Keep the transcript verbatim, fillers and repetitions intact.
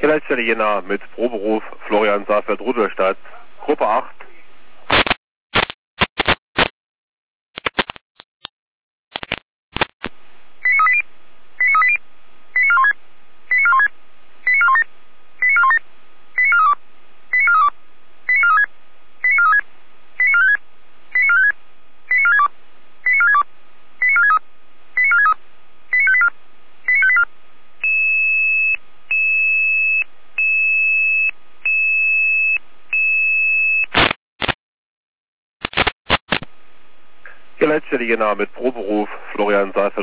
Leitstelle Jena mit Proberuf Florian Saalfeld Rudolstadt, Gruppe acht. Leitstelle Jena mit Proberuf Florian Saalfeld